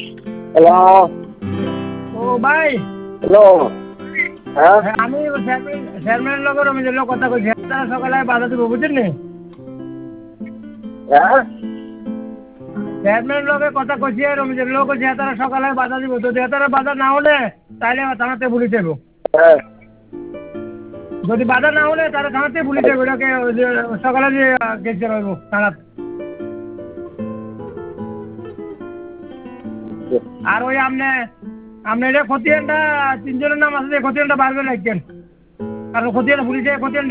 Hello. ও ভাই, hello. হ্যাঁ। আমি চেয়ারম্যানের লোক রমেশের লোক কথা কইছি, তারা সকালে বাধা দিব বুঝছেন নি? হ্যাঁ। চেয়ারম্যানের লোকের কথা কইছি, রমেশের লোক কইছে তারা সকালে বাধা দিব, যদি তারা বাধা না হলে তাহলে থানাতে পুলিশ যাবো। হ্যাঁ। যদি বাধা না হলে তাহলে থানাতে পুলিশ যাবো, এটাকে ওই যে সকালে যে গেছে রইব থানা। আর ওই আপনি এটা খতিয়ানটা 3 জনের নাম আছে, যে খতিয়ানটা বার করে রাখছেন, কারণ খতিয়ান পুলিশে খতিয়ান